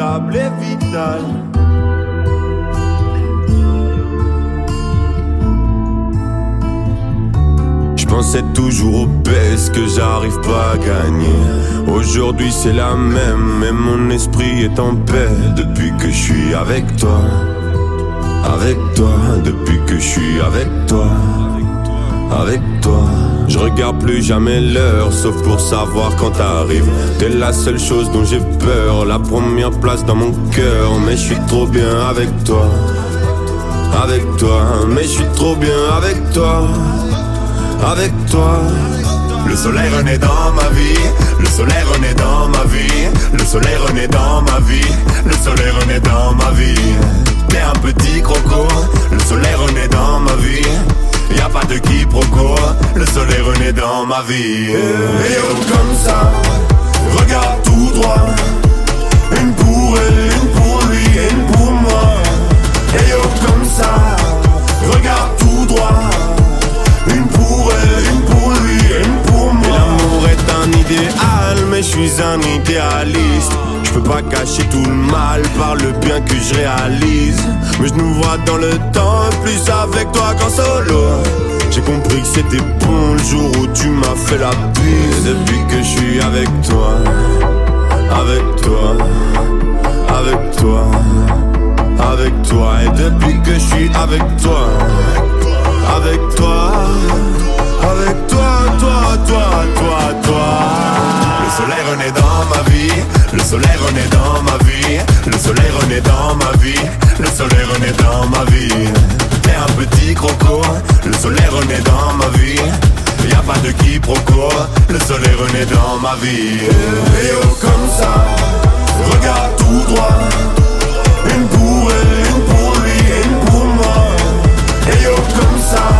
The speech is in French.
incroyable et vital. Je pensais toujours au PS que j'arrive pas à gagner. Aujourd'hui c'est la même, mais mon esprit est en paix depuis que je suis avec toi. Avec toi, depuis que je suis avec toi. Avec toi, je regarde plus jamais l'heure, sauf pour savoir quand t'arrives. T'es la seule chose dont j'ai peur, la première place dans mon cœur. Mais je suis trop bien avec toi. Avec toi, mais je suis trop bien avec toi. Avec toi. Le soleil renaît dans ma vie. Le soleil renaît dans ma vie. Le soleil renaît dans ma vie. Le soleil renaît dans ma vie. T'es un petit croco. Le soleil renaît dans ma vie. Y'a pas de quiproquo, le soleil renaît dans ma vie. Et oh comme ça, regarde tout droit. Une pour elle, une pour lui et une pour moi. Et oh comme ça, regarde tout droit. Une pour elle, une pour lui et une pour moi. Et l'amour est un idéal, mais je suis un idéaliste. Je peux pas cacher tout le mal par le bien que je réalise. Mais je nous vois dans le temps, plus avec toi qu'en solo. J'ai compris que c'était bon le jour où tu m'as fait la bise. Depuis que je suis avec toi. Avec toi. Avec toi. Avec toi. Et depuis que je suis avec toi. Avec toi. Avec toi, toi, toi, toi, toi. Le soleil renaît dans ma vie. Le soleil renaît dans ma vie. Le soleil renaît dans ma vie. Le soleil renaît dans ma vie. T'es un petit croco. Le soleil renaît dans ma vie. Y'a pas de quiproquo. Le soleil renaît dans ma vie. Et oh comme ça, regarde tout droit. Une pour elle, une pour lui et une pour moi. Et oh comme ça,